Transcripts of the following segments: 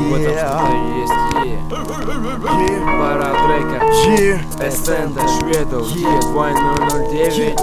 В этом что-то есть. Пара трека Эстенда, Шведов, 2009.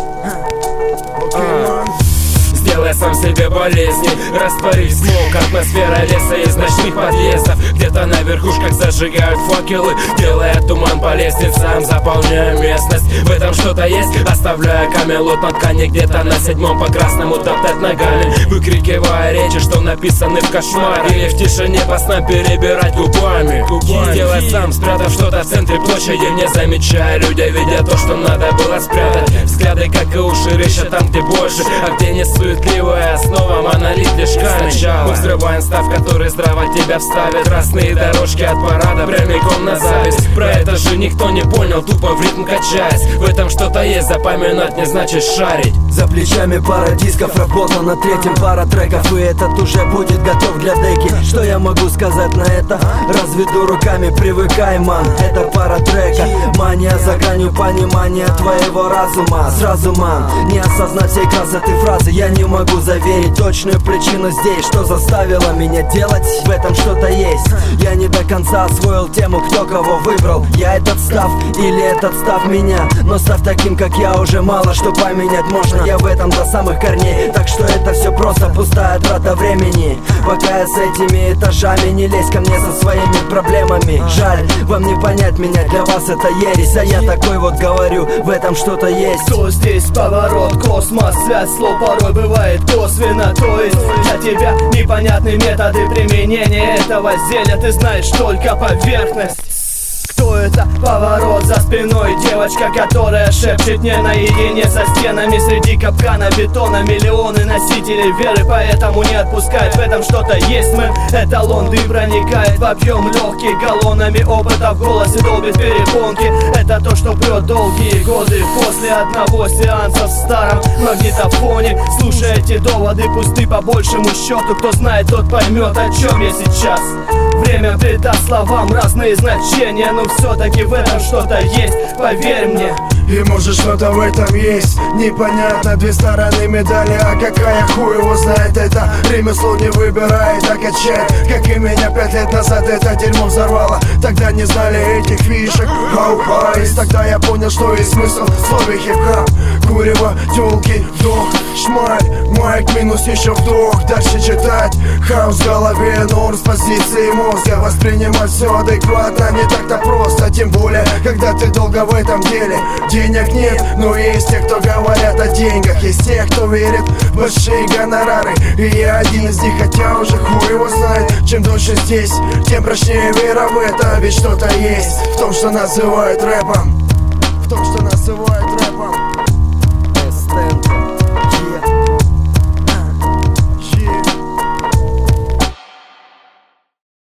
Сделай сам себе болезни, растворив смог. Атмосфера леса из ночных подъездов. Где-то на верхушках зажигают факелы, делая туман по лестницам, заполняя местность. В этом что-то есть, оставляя камелот на ткани. Где-то на 7-м по красному топтать ногами, выкрикивая речи, что написаны в кошмаре. Или в тишине по снам перебирать губами. Делай сам, спрятав что-то в центре площади, не замечая людей, видя то, что надо было спрятать. Взгляды, как и уши, рыщут там, где больше, а где не суетливая основа, монолит лишь камень. Мы взрываем став, который здраво тебя вставит. Красные дорожки от парада прямиком на зависть. Про это же никто не понял, тупо в ритм качаясь. В этом что-то есть, запоминать не значит шарить. За плечами пара дисков, работа над третьим, пара треков, и этот уже будет готов для деки. Что я могу сказать на это? Разведу руками, привыкай, ман. Это пара трека, мания за гранью понимания твоего разума. Сразу, ман, не осознать всей красоты фразы я не могу заверить точную причину здесь. Что заставило меня делать? В этом что-то есть. Я не до конца освоил тему, кто кого выбрал. Я этот став или этот став меня. Но став таким, как я, уже мало что поменять можно. Я в этом до самых корней, так что это все просто пустая трата времени. Пока я с этими этажами, не лезь ко мне со своими проблемами. Жаль, вам не понять меня, для вас это ересь. А я такой вот говорю, в этом что-то есть. Кто здесь поворот, космос, связь слов порой бывает косвенно. То есть для тебя непонятны методы применения этого зелья. Ты знаешь только поверхность. Кто это? Поворот за спиной. Девочка, которая шепчет не наедине со стенами. Среди капкана бетона миллионы носителей веры, поэтому не отпускает. В этом что-то есть, мэн. Эталон, дым проникает в объем легких. Галлонами опыта в голосе долбит перепонки. Это то, что прет долгие годы после одного сеанса в старом магнитофоне. Слушай, эти доводы пусты по большему счету. Кто знает, тот поймет, о чем я сейчас. Время придаст словам разные значения, но все-таки в этом что-то есть, поверь мне. И может что-то в этом есть. Непонятно, две стороны медали, а какая хуй его знает. Это ремесло не выбирает, а качает. Как и меня 5 лет назад это дерьмо взорвало. Тогда не знали этих фишек. Хау-пайс, тогда я понял, что есть смысл в слове хип-хап. Курево, тёлки, вдох, шмаль, майк, минус еще вдох. Дальше читать, хаос в голове, норм с позиции мозга. Воспринимать все адекватно не так-то просто. Тем более, когда ты долго в этом деле. Денег нет, но есть те, кто говорят о деньгах. Есть те, кто верит в большие гонорары. И я один из них, хотя уже хуй его знает. Чем дольше здесь, тем прочнее вера в это. Ведь что-то есть в том, что называют рэпом. В том, что называют рэпом.